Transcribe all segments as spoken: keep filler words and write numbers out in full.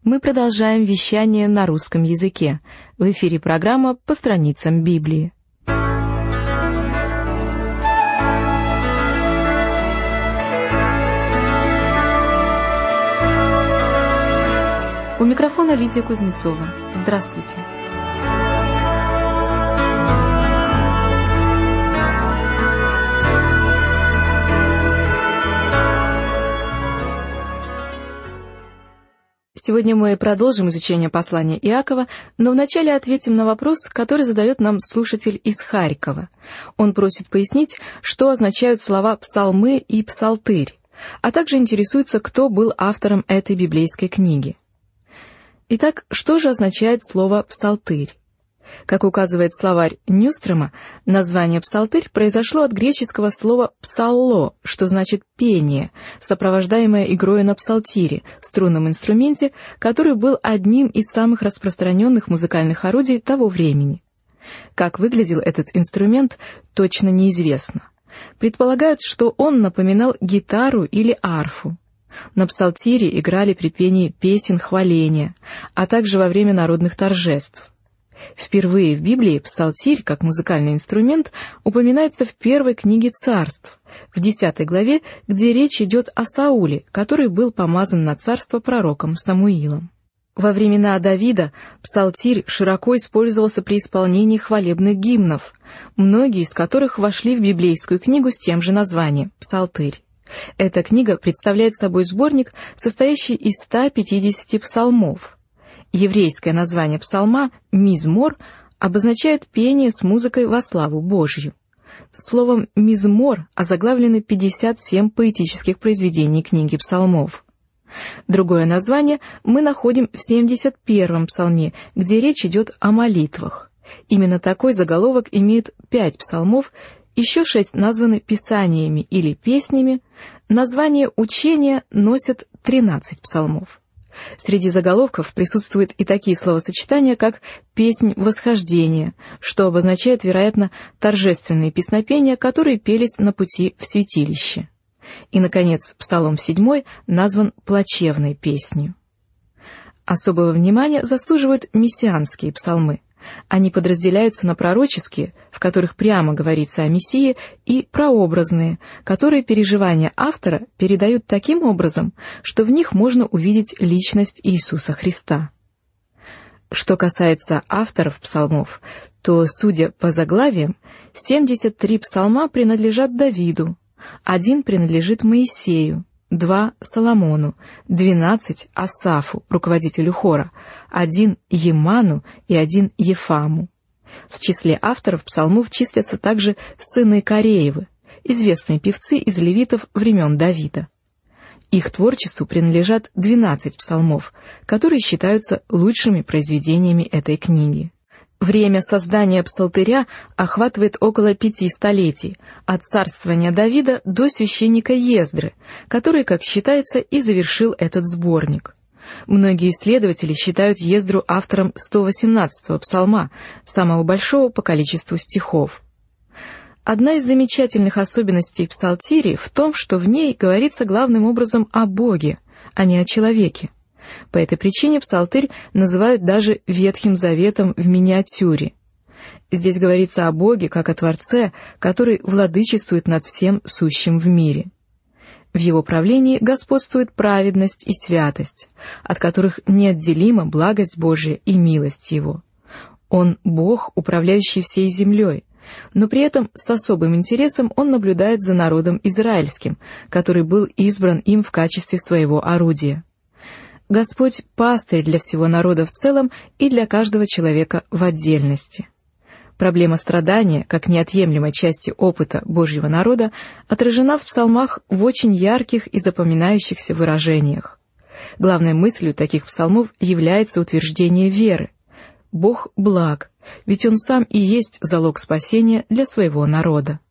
Мы продолжаем вещание на русском языке. В эфире программа «По страницам Библии». У микрофона Лидия Кузнецова. Здравствуйте. Сегодня мы продолжим изучение послания Иакова, но вначале ответим на вопрос, который задает нам слушатель из Харькова. Он просит пояснить, что означают слова «псалмы» и «псалтырь», а также интересуется, кто был автором этой библейской книги. Итак, что же означает слово «псалтырь»? Как указывает словарь Нюстрома, название «псалтырь» произошло от греческого слова «псалло», что значит «пение», сопровождаемое игрой на псалтире, струнном инструменте, который был одним из самых распространенных музыкальных орудий того времени. Как выглядел этот инструмент, точно неизвестно. Предполагают, что он напоминал гитару или арфу. На псалтире играли при пении песен хваления, а также во время народных торжеств. Впервые в Библии псалтирь, как музыкальный инструмент, упоминается в первой книге Царств, в десятой главе, где речь идет о Сауле, который был помазан на царство пророком Самуилом. Во времена Давида псалтирь широко использовался при исполнении хвалебных гимнов, многие из которых вошли в библейскую книгу с тем же названием «Псалтырь». Эта книга представляет собой сборник, состоящий из ста пятидесяти псалмов. Еврейское название псалма «мизмор» обозначает пение с музыкой во славу Божью. Словом «мизмор» озаглавлены пятьдесят семь поэтических произведений книги псалмов. Другое название мы находим в семьдесят первом псалме, где речь идет о молитвах. Именно такой заголовок имеют пять псалмов, еще шесть названы писаниями или песнями, название учения носят тринадцать псалмов. Среди заголовков присутствуют и такие словосочетания, как «песнь восхождения», что обозначает, вероятно, торжественные песнопения, которые пелись на пути в святилище. И, наконец, Псалом седьмой назван «плачевной песнью». Особого внимания заслуживают мессианские псалмы. Они подразделяются на пророческие, в которых прямо говорится о Мессии, и прообразные, которые переживания автора передают таким образом, что в них можно увидеть личность Иисуса Христа. Что касается авторов псалмов, то, судя по заглавиям, семьдесят три псалма принадлежат Давиду, один принадлежит Моисею, два — Соломону, двенадцать — Асафу, руководителю хора, один — Еману и один — Ефаму. В числе авторов псалмов числятся также сыны Кореевы, известные певцы из левитов времен Давида. Их творчеству принадлежат двенадцать псалмов, которые считаются лучшими произведениями этой книги. Время создания псалтыря охватывает около пяти столетий, от царствования Давида до священника Ездры, который, как считается, и завершил этот сборник. Многие исследователи считают Ездру автором сто восемнадцатого псалма, самого большого по количеству стихов. Одна из замечательных особенностей псалтири в том, что в ней говорится главным образом о Боге, а не о человеке. По этой причине псалтырь называют даже Ветхим Заветом в миниатюре. Здесь говорится о Боге как о Творце, который владычествует над всем сущим в мире. В его правлении господствует праведность и святость, от которых неотделима благость Божия и милость Его. Он Бог, управляющий всей землей, но при этом с особым интересом он наблюдает за народом израильским, который был избран им в качестве своего орудия. Господь — пастырь для всего народа в целом и для каждого человека в отдельности. Проблема страдания, как неотъемлемой части опыта Божьего народа, отражена в псалмах в очень ярких и запоминающихся выражениях. Главной мыслью таких псалмов является утверждение веры. Бог благ, ведь Он сам и есть залог спасения для своего народа.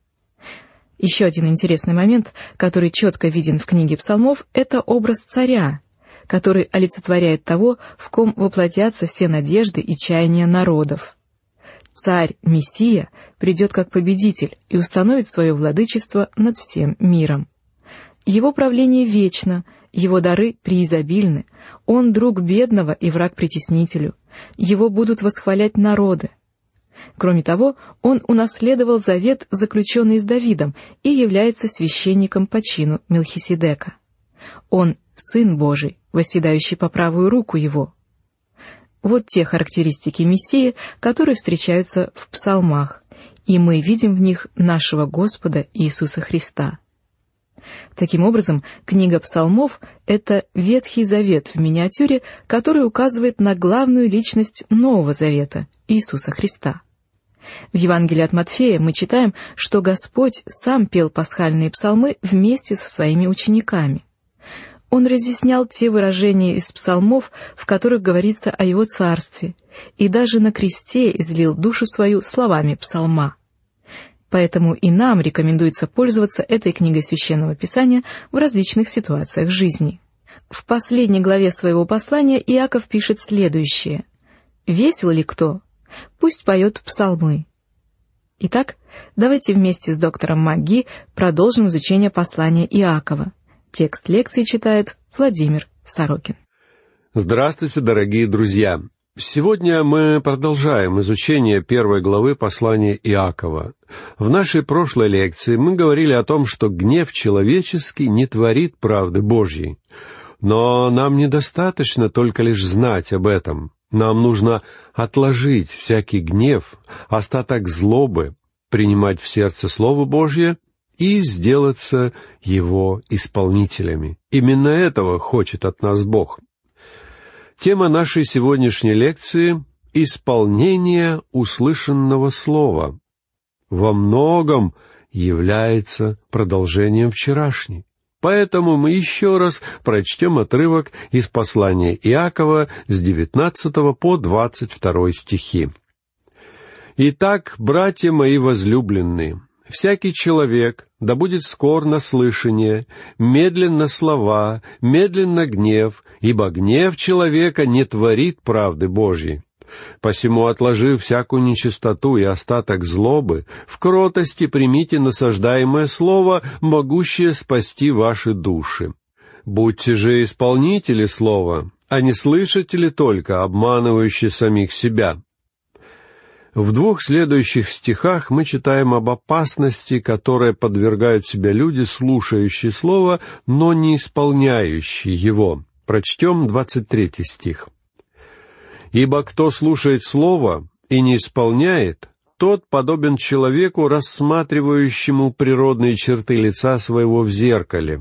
Еще один интересный момент, который четко виден в книге псалмов, это образ царя, который олицетворяет того, в ком воплотятся все надежды и чаяния народов. Царь, Мессия, придет как победитель и установит свое владычество над всем миром. Его правление вечно, Его дары преизобильны. Он друг бедного и враг притеснителю. Его будут восхвалять народы. Кроме того, он унаследовал завет, заключенный с Давидом, и является священником по чину Мелхиседека. Он — Сын Божий, восседающий по правую руку Его. Вот те характеристики Мессии, которые встречаются в псалмах, и мы видим в них нашего Господа Иисуса Христа. Таким образом, книга псалмов — это Ветхий Завет в миниатюре, который указывает на главную личность Нового Завета — Иисуса Христа. В Евангелии от Матфея мы читаем, что Господь сам пел пасхальные псалмы вместе со своими учениками. Он разъяснял те выражения из псалмов, в которых говорится о Его царстве, и даже на кресте излил душу свою словами псалма. Поэтому и нам рекомендуется пользоваться этой книгой Священного Писания в различных ситуациях жизни. В последней главе своего послания Иаков пишет следующее: «Весел ли кто? Пусть поет псалмы». Итак, давайте вместе с доктором МакГи продолжим изучение послания Иакова. Текст лекции читает Владимир Сорокин. Здравствуйте, дорогие друзья! Сегодня мы продолжаем изучение первой главы послания Иакова. В нашей прошлой лекции мы говорили о том, что гнев человеческий не творит правды Божьей. Но нам недостаточно только лишь знать об этом. Нам нужно отложить всякий гнев, остаток злобы, принимать в сердце Слово Божье и сделаться его исполнителями. Именно этого хочет от нас Бог. Тема нашей сегодняшней лекции — исполнение услышанного слова. Во многом является продолжением вчерашней. Поэтому мы еще раз прочтем отрывок из послания Иакова с девятнадцатого по двадцать второй стихи. «Итак, братья мои возлюбленные, всякий человек да будет скор на слышание, медленно слова, медленно гнев, ибо гнев человека не творит правды Божьей. Посему, отложив всякую нечистоту и остаток злобы, в кротости примите насаждаемое слово, могущее спасти ваши души. Будьте же исполнители слова, а не слышатели только, обманывающие самих себя». В двух следующих стихах мы читаем об опасности, которой подвергают себя люди, слушающие слово, но не исполняющие его. Прочтем двадцать третий стих. «Ибо кто слушает слово и не исполняет, тот подобен человеку, рассматривающему природные черты лица своего в зеркале».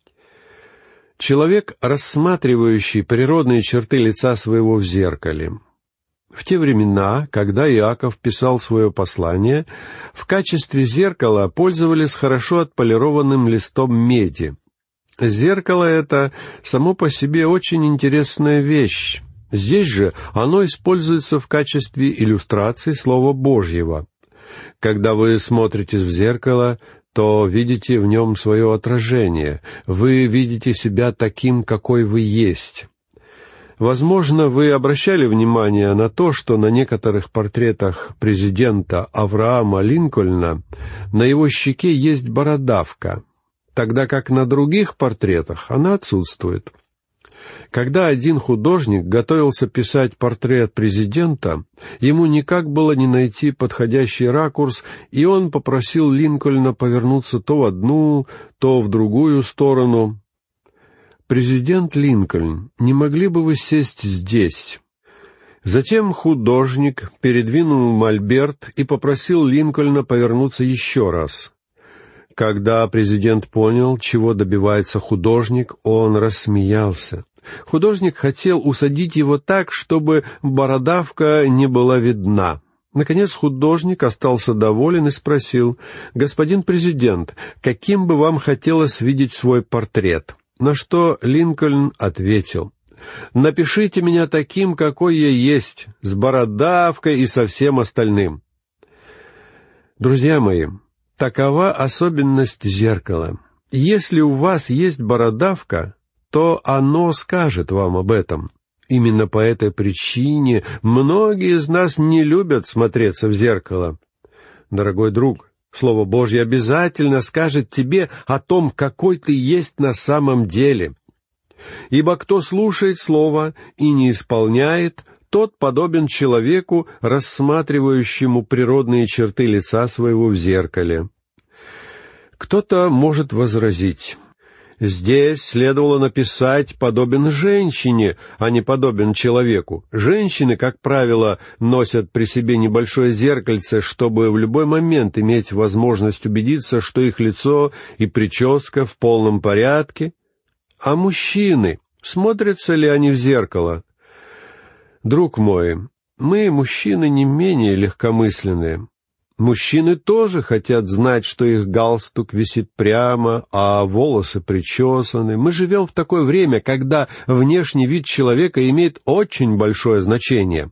Человек, рассматривающий природные черты лица своего в зеркале. В те времена, когда Иаков писал свое послание, в качестве зеркала пользовались хорошо отполированным листом меди. Зеркало это само по себе очень интересная вещь. Здесь же оно используется в качестве иллюстрации Слова Божьего. Когда вы смотритесь в зеркало, то видите в нем свое отражение. Вы видите себя таким, какой вы есть. Возможно, вы обращали внимание на то, что на некоторых портретах президента Авраама Линкольна на его щеке есть бородавка, тогда как на других портретах она отсутствует. Когда один художник готовился писать портрет президента, ему никак было не найти подходящий ракурс, и он попросил Линкольна повернуться то в одну, то в другую сторону. «Президент Линкольн, не могли бы вы сесть здесь?» Затем художник передвинул мольберт и попросил Линкольна повернуться еще раз. Когда президент понял, чего добивается художник, он рассмеялся. Художник хотел усадить его так, чтобы бородавка не была видна. Наконец художник остался доволен и спросил: «Господин президент, каким бы вам хотелось видеть свой портрет?» На что Линкольн ответил: «Напишите меня таким, какой я есть, с бородавкой и со всем остальным». Друзья мои, такова особенность зеркала. Если у вас есть бородавка, то оно скажет вам об этом. Именно по этой причине многие из нас не любят смотреться в зеркало. Дорогой друг, Слово Божье обязательно скажет тебе о том, какой ты есть на самом деле. Ибо кто слушает слово и не исполняет, тот подобен человеку, рассматривающему природные черты лица своего в зеркале». Кто-то может возразить: здесь следовало написать «подобен женщине», а не «подобен человеку». Женщины, как правило, носят при себе небольшое зеркальце, чтобы в любой момент иметь возможность убедиться, что их лицо и прическа в полном порядке. А мужчины, смотрятся ли они в зеркало? Друг мой, мы, мужчины, не менее легкомысленные. Мужчины тоже хотят знать, что их галстук висит прямо, а волосы причесаны. Мы живем в такое время, когда внешний вид человека имеет очень большое значение.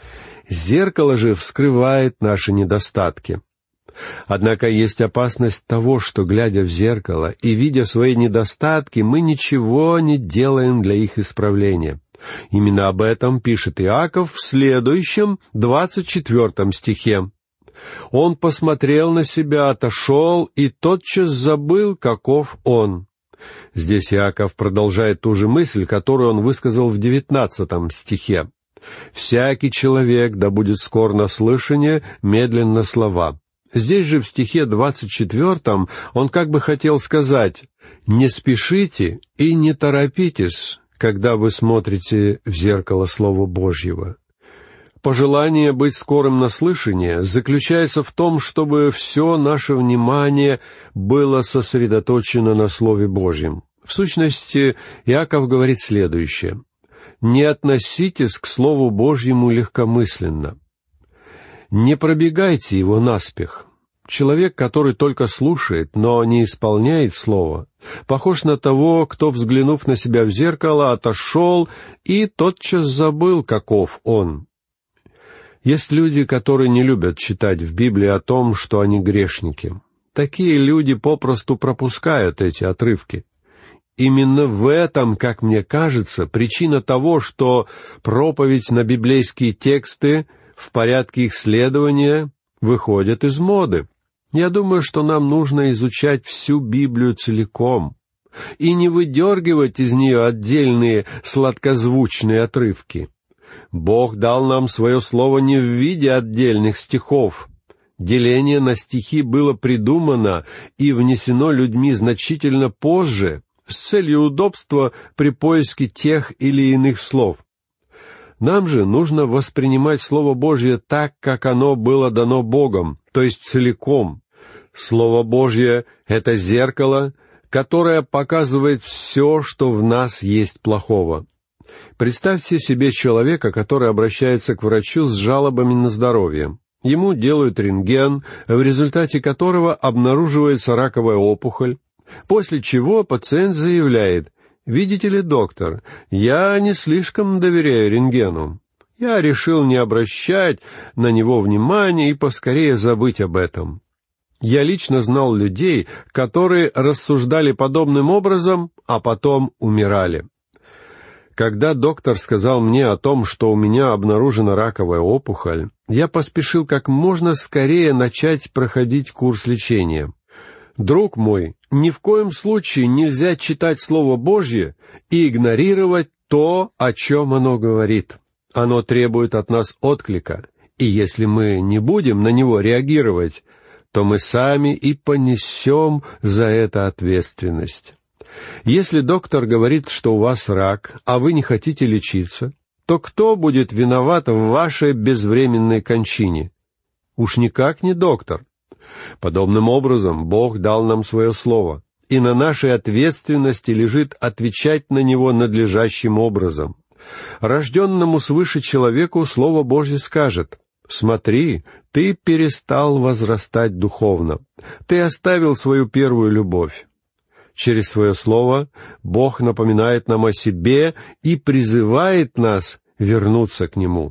Зеркало же вскрывает наши недостатки. Однако есть опасность того, что, глядя в зеркало и видя свои недостатки, мы ничего не делаем для их исправления. Именно об этом пишет Иаков в следующем, двадцать четвертом стихе. «Он посмотрел на себя, отошел, и тотчас забыл, каков он». Здесь Иаков продолжает ту же мысль, которую он высказал в девятнадцатом стихе. «Всякий человек, да будет скор на слышание, медленно слова». Здесь же в стихе двадцать четвертом он как бы хотел сказать: «Не спешите и не торопитесь, когда вы смотрите в зеркало Слова Божьего». Пожелание быть скорым на слышание заключается в том, чтобы все наше внимание было сосредоточено на Слове Божьем. В сущности, Иаков говорит следующее: «Не относитесь к Слову Божьему легкомысленно». Не пробегайте его наспех. Человек, который только слушает, но не исполняет Слово, похож на того, кто, взглянув на себя в зеркало, отошел и тотчас забыл, каков он. Есть люди, которые не любят читать в Библии о том, что они грешники. Такие люди попросту пропускают эти отрывки. Именно в этом, как мне кажется, причина того, что проповедь на библейские тексты в порядке их следования выходят из моды. Я думаю, что нам нужно изучать всю Библию целиком и не выдергивать из нее отдельные сладкозвучные отрывки. Бог дал нам свое слово не в виде отдельных стихов. Деление на стихи было придумано и внесено людьми значительно позже, с целью удобства при поиске тех или иных слов. Нам же нужно воспринимать Слово Божье так, как оно было дано Богом, то есть целиком. Слово Божье — это зеркало, которое показывает все, что в нас есть плохого. Представьте себе человека, который обращается к врачу с жалобами на здоровье. Ему делают рентген, в результате которого обнаруживается раковая опухоль, после чего пациент заявляет: «Видите ли, доктор, я не слишком доверяю рентгену. Я решил не обращать на него внимания и поскорее забыть об этом». Я лично знал людей, которые рассуждали подобным образом, а потом умирали. Когда доктор сказал мне о том, что у меня обнаружена раковая опухоль, я поспешил как можно скорее начать проходить курс лечения. Друг мой, ни в коем случае нельзя читать Слово Божье и игнорировать то, о чем оно говорит. Оно требует от нас отклика, и если мы не будем на него реагировать, то мы сами и понесем за это ответственность. Если доктор говорит, что у вас рак, а вы не хотите лечиться, то кто будет виноват в вашей безвременной кончине? Уж никак не доктор. Подобным образом Бог дал нам свое слово, и на нашей ответственности лежит отвечать на него надлежащим образом. Рожденному свыше человеку Слово Божье скажет: «Смотри, ты перестал возрастать духовно, ты оставил свою первую любовь». Через свое слово Бог напоминает нам о себе и призывает нас вернуться к Нему.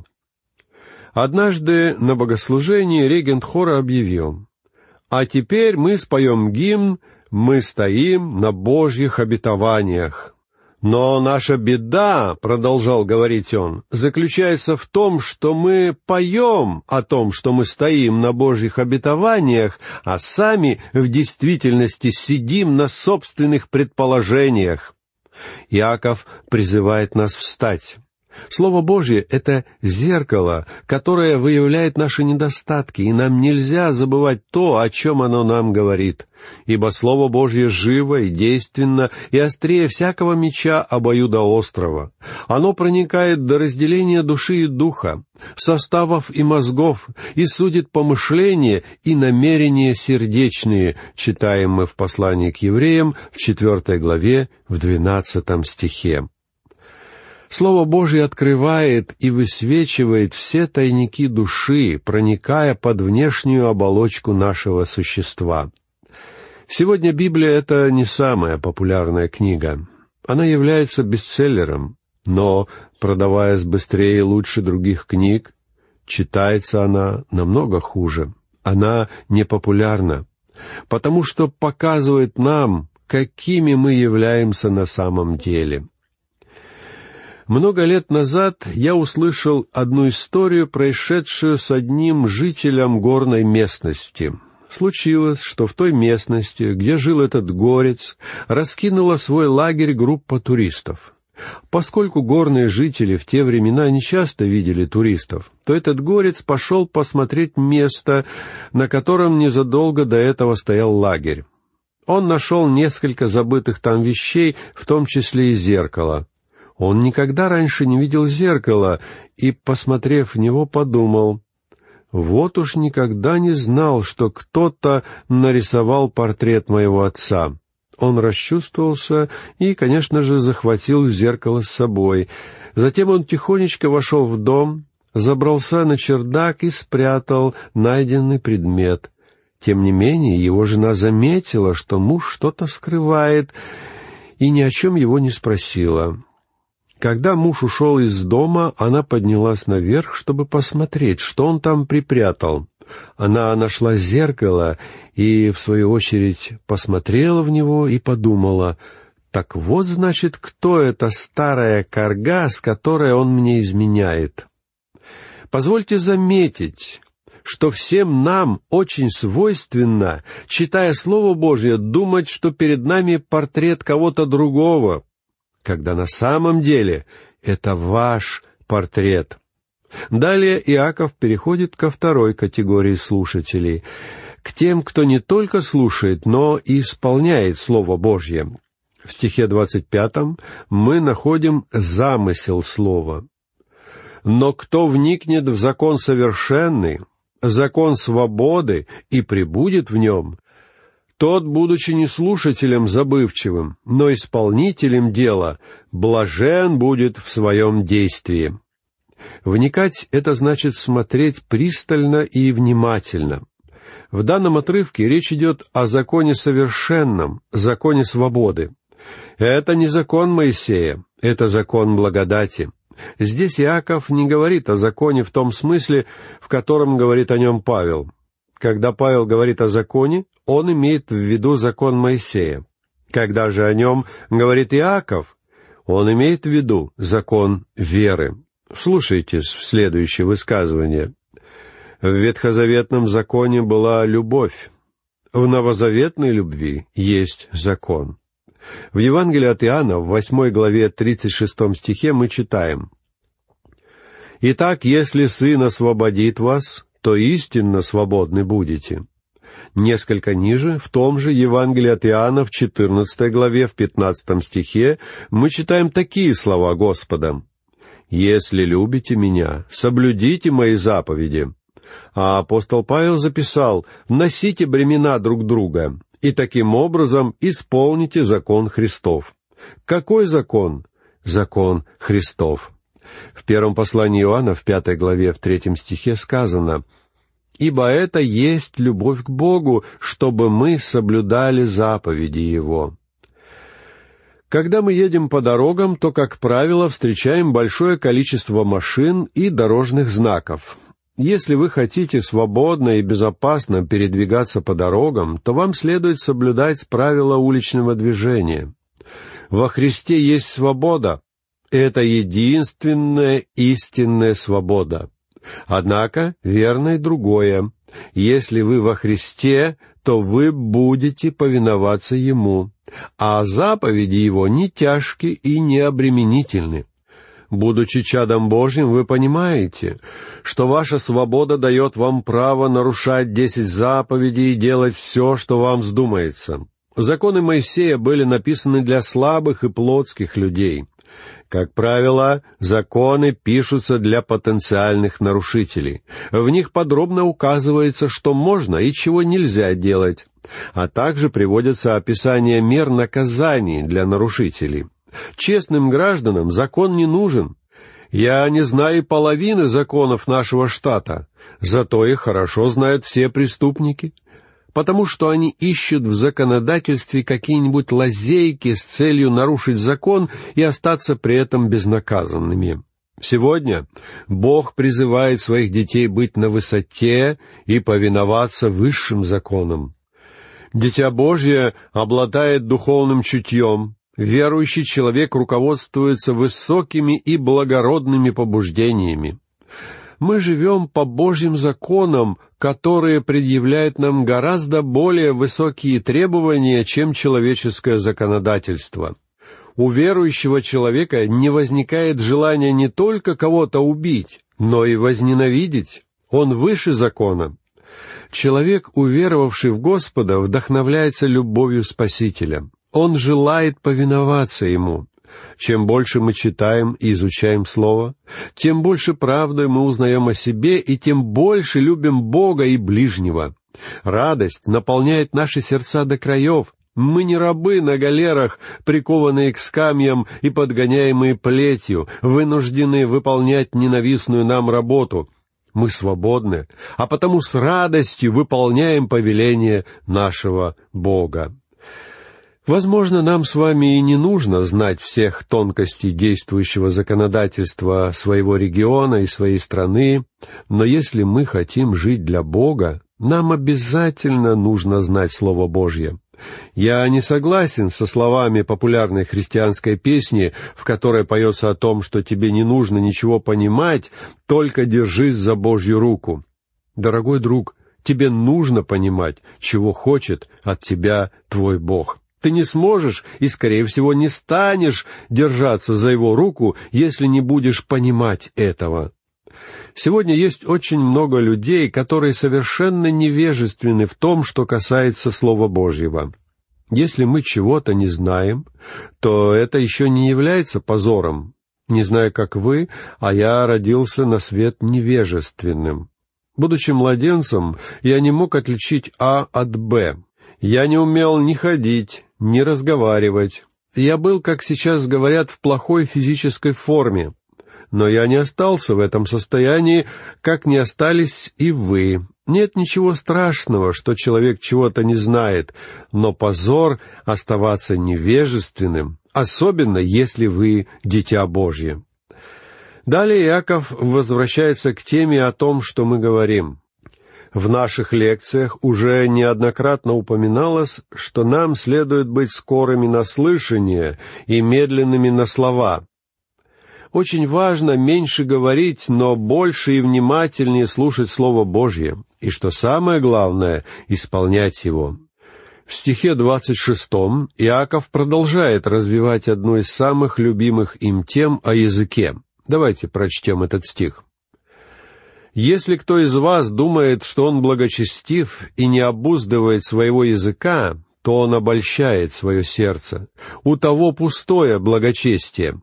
Однажды на богослужении регент хора объявил: «А теперь мы споем гимн «Мы стоим на Божьих обетованиях». Но наша беда, — продолжал говорить он, — заключается в том, что мы поем о том, что мы стоим на Божьих обетованиях, а сами в действительности сидим на собственных предположениях. Иаков призывает нас встать. Слово Божье — это зеркало, которое выявляет наши недостатки, и нам нельзя забывать то, о чем оно нам говорит. Ибо Слово Божье живо и действенно, и острее всякого меча обоюдоострого. Оно проникает до разделения души и духа, составов и мозгов, и судит помышления и намерения сердечные, читаем мы в послании к евреям в четвертой главе, в двенадцатом стихе. Слово Божье открывает и высвечивает все тайники души, проникая под внешнюю оболочку нашего существа. Сегодня Библия — это не самая популярная книга. Она является бестселлером, но, продаваясь быстрее и лучше других книг, читается она намного хуже. Она непопулярна, потому что показывает нам, какими мы являемся на самом деле. Много лет назад я услышал одну историю, происшедшую с одним жителем горной местности. Случилось, что в той местности, где жил этот горец, раскинула свой лагерь группа туристов. Поскольку горные жители в те времена не часто видели туристов, то этот горец пошел посмотреть место, на котором незадолго до этого стоял лагерь. Он нашел несколько забытых там вещей, в том числе и зеркало. Он никогда раньше не видел зеркала и, посмотрев в него, подумал: «Вот уж никогда не знал, что кто-то нарисовал портрет моего отца». Он расчувствовался и, конечно же, захватил зеркало с собой. Затем он тихонечко вошел в дом, забрался на чердак и спрятал найденный предмет. Тем не менее, его жена заметила, что муж что-то скрывает, и ни о чем его не спросила. Когда муж ушел из дома, она поднялась наверх, чтобы посмотреть, что он там припрятал. Она нашла зеркало и, в свою очередь, посмотрела в него и подумала: «Так вот, значит, кто эта старая карга, с которой он мне изменяет?» Позвольте заметить, что всем нам очень свойственно, читая Слово Божье, думать, что перед нами портрет кого-то другого, когда на самом деле это ваш портрет. Далее Иаков переходит ко второй категории слушателей, к тем, кто не только слушает, но и исполняет Слово Божье. В стихе двадцать пятом мы находим замысел слова. «Но кто вникнет в закон совершенный, закон свободы, и пребудет в нем, тот, будучи не слушателем забывчивым, но исполнителем дела, блажен будет в своем действии». Вникать — это значит смотреть пристально и внимательно. В данном отрывке речь идет о законе совершенном, законе свободы. Это не закон Моисея, это закон благодати. Здесь Иаков не говорит о законе в том смысле, в котором говорит о нем Павел. Когда Павел говорит о законе, он имеет в виду закон Моисея. Когда же о нем говорит Иаков, он имеет в виду закон веры. Вслушайтесь в следующее высказывание. В ветхозаветном законе была любовь. В новозаветной любви есть закон. В Евангелии от Иоанна, в восьмой главе тридцать шестом стихе мы читаем: «Итак, если Сын освободит вас, то истинно свободны будете». Несколько ниже, в том же Евангелии от Иоанна, в четырнадцатой главе, в пятнадцатом стихе, мы читаем такие слова Господа: «Если любите Меня, соблюдите Мои заповеди». А апостол Павел записал: «Носите бремена друг друга, и таким образом исполните закон Христов». Какой закон? Закон Христов. В первом послании Иоанна, в пятой главе, в третьем стихе сказано: «Ибо это есть любовь к Богу, чтобы мы соблюдали заповеди Его». Когда мы едем по дорогам, то, как правило, встречаем большое количество машин и дорожных знаков. Если вы хотите свободно и безопасно передвигаться по дорогам, то вам следует соблюдать правила уличного движения. Во Христе есть свобода. Это единственная истинная свобода. Однако верно и другое. Если вы во Христе, то вы будете повиноваться Ему, а заповеди Его не тяжки и не обременительны. Будучи чадом Божьим, вы понимаете, что ваша свобода дает вам право нарушать десять заповедей и делать все, что вам вздумается. Законы Моисея были написаны для слабых и плотских людей. Как правило, законы пишутся для потенциальных нарушителей. В них подробно указывается, что можно и чего нельзя делать, а также приводятся описания мер наказаний для нарушителей. Честным гражданам закон не нужен. Я не знаю половины законов нашего штата, зато их хорошо знают все преступники, потому что они ищут в законодательстве какие-нибудь лазейки с целью нарушить закон и остаться при этом безнаказанными. Сегодня Бог призывает своих детей быть на высоте и повиноваться высшим законам. Дитя Божье обладает духовным чутьем. Верующий человек руководствуется высокими и благородными побуждениями. Мы живем по Божьим законам, которые предъявляют нам гораздо более высокие требования, чем человеческое законодательство. У верующего человека не возникает желания не только кого-то убить, но и возненавидеть. Он выше закона. Человек, уверовавший в Господа, вдохновляется любовью Спасителя. Он желает повиноваться Ему. Чем больше мы читаем и изучаем Слово, тем больше правды мы узнаем о себе, и тем больше любим Бога и ближнего. Радость наполняет наши сердца до краев. Мы не рабы на галерах, прикованные к скамьям и подгоняемые плетью, вынуждены выполнять ненавистную нам работу. Мы свободны, а потому с радостью выполняем повеление нашего Бога. Возможно, нам с вами и не нужно знать всех тонкостей действующего законодательства своего региона и своей страны, но если мы хотим жить для Бога, нам обязательно нужно знать Слово Божье. Я не согласен со словами популярной христианской песни, в которой поется о том, что тебе не нужно ничего понимать, только держись за Божью руку. Дорогой друг, тебе нужно понимать, чего хочет от тебя твой Бог. Ты не сможешь и, скорее всего, не станешь держаться за Его руку, если не будешь понимать этого. Сегодня есть очень много людей, которые совершенно невежественны в том, что касается Слова Божьего. Если мы чего-то не знаем, то это еще не является позором. Не знаю, как вы, а я родился на свет невежественным. Будучи младенцем, я не мог отличить А от Б. Я не умел ни ходить, ни разговаривать. Я был, как сейчас говорят, в плохой физической форме. Но я не остался в этом состоянии, как не остались и вы. Нет ничего страшного, что человек чего-то не знает, но позор оставаться невежественным, особенно если вы дитя Божье. Далее Иаков возвращается к теме о том, что мы говорим. В наших лекциях уже неоднократно упоминалось, что нам следует быть скорыми на слышание и медленными на слова. Очень важно меньше говорить, но больше и внимательнее слушать Слово Божье, и, что самое главное, исполнять его. В стихе двадцать шестом Иаков продолжает развивать одну из самых любимых им тем о языке. Давайте прочтем этот стих. «Если кто из вас думает, что он благочестив и не обуздывает своего языка, то он обольщает свое сердце. У того пустое благочестие».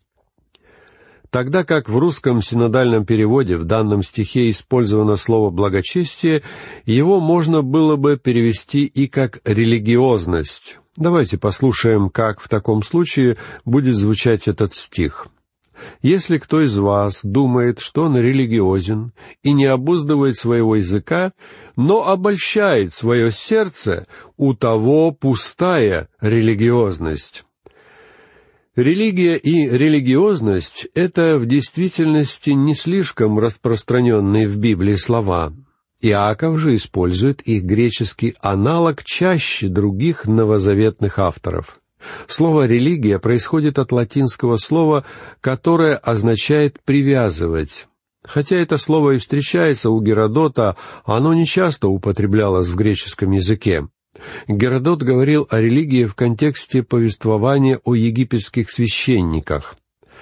Тогда как в русском синодальном переводе в данном стихе использовано слово «благочестие», его можно было бы перевести и как «религиозность». Давайте послушаем, как в таком случае будет звучать этот стих. «Если кто из вас думает, что он религиозен и не обуздывает своего языка, но обольщает свое сердце, у того пустая религиозность». Религия и религиозность — это в действительности не слишком распространенные в Библии слова. Иаков же использует их греческий аналог чаще других новозаветных авторов. Слово «религия» происходит от латинского слова, которое означает «привязывать». Хотя это слово и встречается у Геродота, оно нечасто употреблялось в греческом языке. Геродот говорил о религии в контексте повествования о египетских священниках.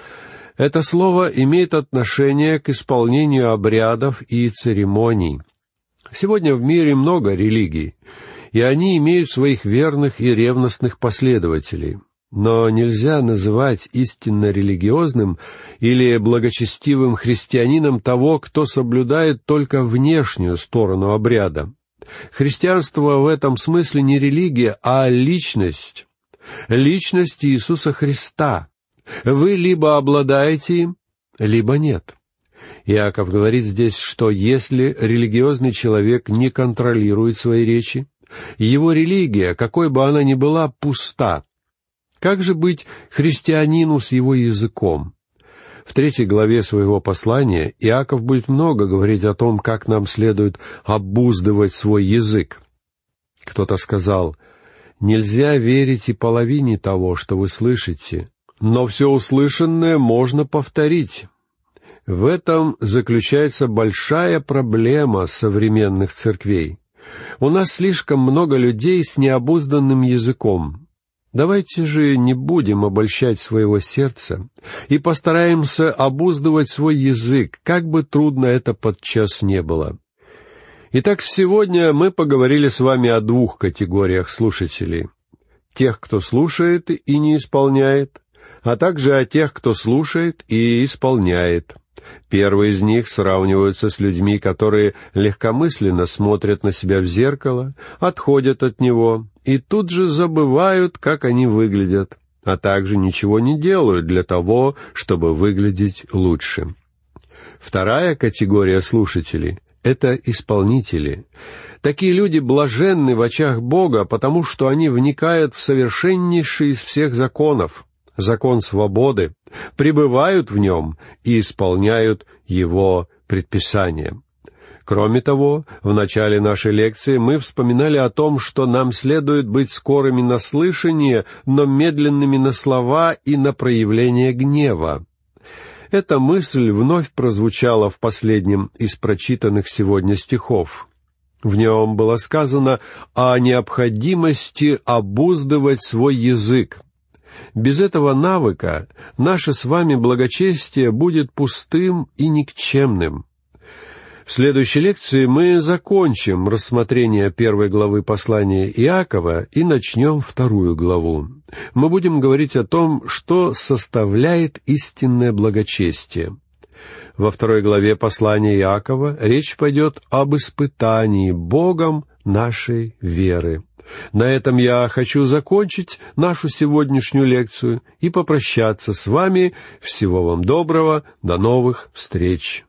Это слово имеет отношение к исполнению обрядов и церемоний. Сегодня в мире много религий, и они имеют своих верных и ревностных последователей. Но нельзя называть истинно религиозным или благочестивым христианином того, кто соблюдает только внешнюю сторону обряда. Христианство в этом смысле не религия, а личность. Личность Иисуса Христа. Вы либо обладаете им, либо нет. Иаков говорит здесь, что если религиозный человек не контролирует свои речи, его религия, какой бы она ни была, пуста. Как же быть христианину с его языком? В третьей главе своего послания Иаков будет много говорить о том, как нам следует обуздывать свой язык. Кто-то сказал: «Нельзя верить и половине того, что вы слышите, но все услышанное можно повторить». В этом заключается большая проблема современных церквей. У нас слишком много людей с необузданным языком. Давайте же не будем обольщать своего сердца и постараемся обуздывать свой язык, как бы трудно это подчас не было. Итак, сегодня мы поговорили с вами о двух категориях слушателей. Тех, кто слушает и не исполняет, а также о тех, кто слушает и исполняет. Первые из них сравниваются с людьми, которые легкомысленно смотрят на себя в зеркало, отходят от него и тут же забывают, как они выглядят, а также ничего не делают для того, чтобы выглядеть лучше. Вторая категория слушателей — это исполнители. Такие люди блаженны в очах Бога, потому что они вникают в совершеннейший из всех законов, закон свободы, пребывают в нем и исполняют его предписания. Кроме того, в начале нашей лекции мы вспоминали о том, что нам следует быть скорыми на слышание, но медленными на слова и на проявление гнева. Эта мысль вновь прозвучала в последнем из прочитанных сегодня стихов. В нем было сказано о необходимости обуздывать свой язык. Без этого навыка наше с вами благочестие будет пустым и никчемным. В следующей лекции мы закончим рассмотрение первой главы послания Иакова и начнем вторую главу. Мы будем говорить о том, что составляет истинное благочестие. Во второй главе послания Иакова речь пойдет об испытании Богом нашей веры. На этом я хочу закончить нашу сегодняшнюю лекцию и попрощаться с вами. Всего вам доброго, до новых встреч!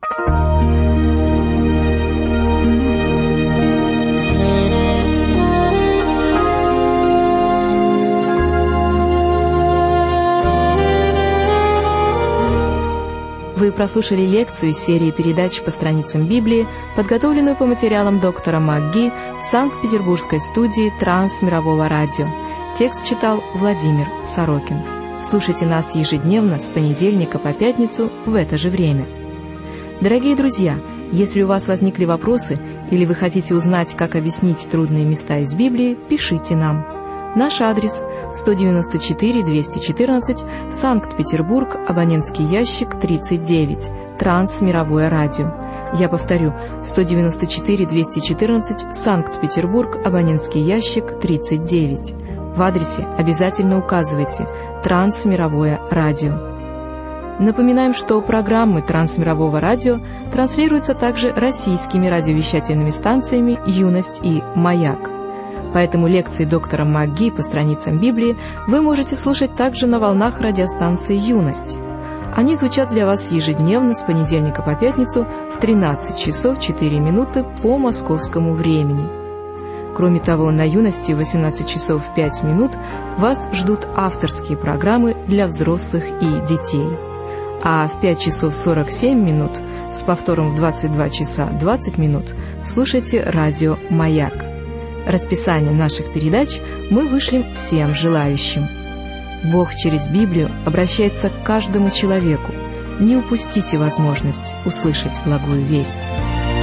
Вы прослушали лекцию из серии передач по страницам Библии, подготовленную по материалам доктора МакГи Санкт-Петербургской студии Трансмирового радио. Текст читал Владимир Сорокин. Слушайте нас ежедневно с понедельника по пятницу в это же время. Дорогие друзья, если у вас возникли вопросы или вы хотите узнать, как объяснить трудные места из Библии, пишите нам. Наш адрес – сто девяносто четыре двести четырнадцать, Санкт-Петербург, абонентский ящик тридцать девять, Трансмировое радио. Я повторю, сто девяносто четыре двести четырнадцать, Санкт-Петербург, абонентский ящик тридцать девять. В адресе обязательно указывайте «Трансмировое радио». Напоминаем, что программы Трансмирового радио транслируются также российскими радиовещательными станциями «Юность» и «Маяк». Поэтому лекции доктора МакГи по страницам Библии вы можете слушать также на волнах радиостанции «Юность». Они звучат для вас ежедневно с понедельника по пятницу в тринадцать часов четыре минуты по московскому времени. Кроме того, на «Юности» в восемнадцать часов пять минут вас ждут авторские программы для взрослых и детей. А в пять часов сорок семь минут с повтором в двадцать два часа двадцать минут слушайте радио «Маяк». Расписание наших передач мы вышлем всем желающим. Бог через Библию обращается к каждому человеку, не упустите возможность услышать благую весть.